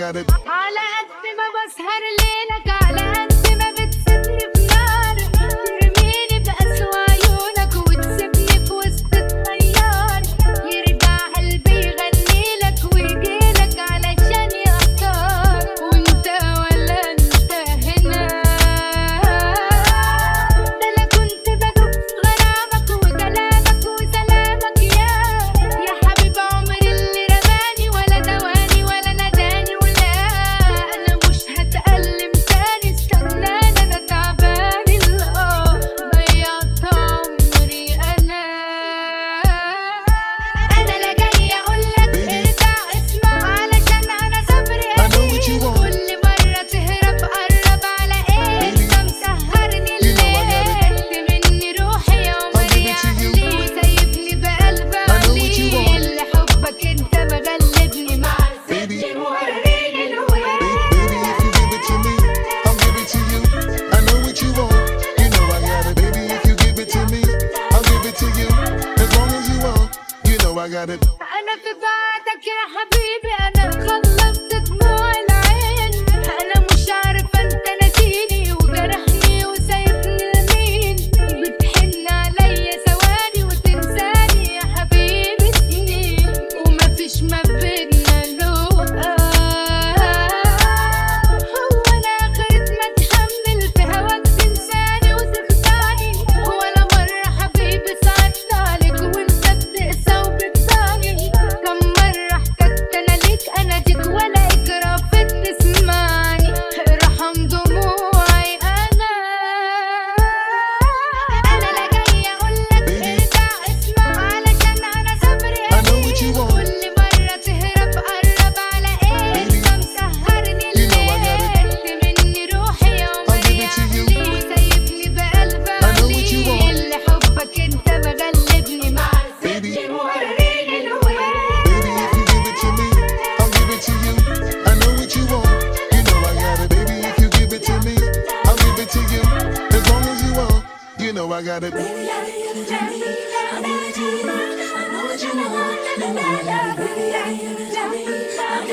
got it. على قد ما بسهر ليلك على قد ما بتسيبني في نار ترميني بأسوأ عيونك وتسيبني في وسط الطيار يرجع قلبي يغنيلك ويجيلك علشان يختار وانت ولا انت هنا ده انا كنت بدوب في غرامك وكلامك وسلامك يا حبيب عمري اللي رماني ولا دواني ولا نداني ولا انا مش هتألم تاني استناني انا تعباني ضيعت عمري انا لا جاي اقولك ارجع اسمع علشان انا صبري I know what you want. كل مرة تهرب قرب على ايه انت مسهرني الليل مني روحي يا عمري I'll give it to you. عقلي وسايبني بقلب I know what you want. عليل لحبك انت مغلبني مع Baby. السجن وريني الوين Baby, if you give it to me, I'll give it to you. I know what you want. You know I got it. Baby, if you give it to me, I'll give it to you. As long as you want, you know I got it. انا في بعدك يا حبيبي انا خلصت دموع العين انا مش عارفه انت ناسيني وجرحني وسايبني لمين بتحن عليا ثواني وتنساني يا حبيبي سنين ومفيش ما بينا لقاء هو انا اخرت ما اتحمل في هواك تنساني وتخدعني ولا مره حبيبي صعبت عليك وانت بتقسى وبتضايق كم مره احتجت انا ليك اناديك ولا اجرى تسمعني ارحم دموعي انا لا جاي اقولك ارجع اسمع علشان انا صبري I know what you want. كل مرة تهرب قرب على ايه انت مسهرني You know I got it. الليل مني روحي يا عمري it to you. عقلي وسايبني بقلب I know what you want. عليل لحبك انت مغلبني مع Baby. السجن وريني الوين Baby, if you give it to me, I'll give it to you. I know what you want. You know I got it. Baby, if you give it to me, I'll give it to you. As long as you want, you know I got it. Baby, I give it to me. I'll give it to you. I know what you want. No matter, baby, I give it to me.